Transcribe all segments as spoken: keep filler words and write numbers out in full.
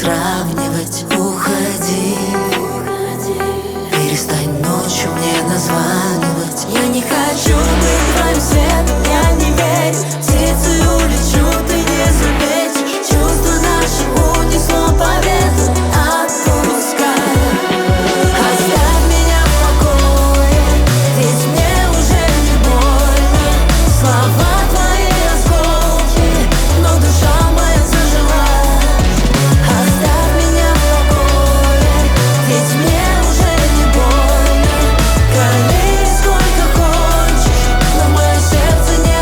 сравнивать. Уходи, перестань ночью мне названивать. Я не хочу быть твоим светом, я не верю. Птицей улечу, ты не заметишь. Чувства наши унесло по ветру. Отпускай, оставь меня в покое, ведь мне уже не больно. Слова твои осколки, но душа моя зажила. Оставь меня в покое, ведь мне уже не больно. Кали сколько хочешь, но в мое сердце не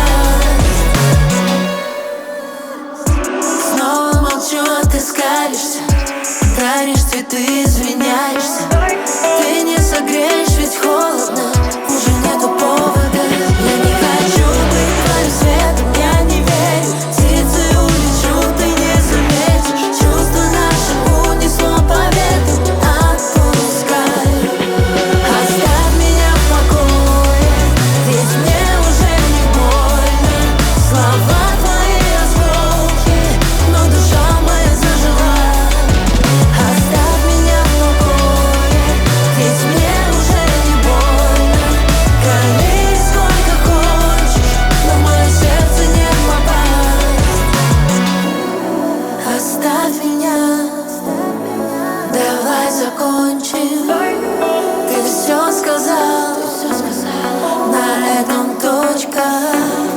попасть. Снова молчу, а ты скалишься, даришь цветы, извиняешься. Ты не согреешь, ведь холодно, уже нету повода. Я не хочу быть твоим светом, я не верю. Птицей улечу, ты не заметишь. Чувства наши унесло по ветру. Отпускай, оставь меня в покое, ведь мне уже не больно. Слова твои осколки, но душа моя зажила. Оставь меня в покое, ведь мне уже не больно. Кали сколько хочешь, но в мое сердце не попасть. Оставь меня, давай закончим. Ты все сказал, на этом точка.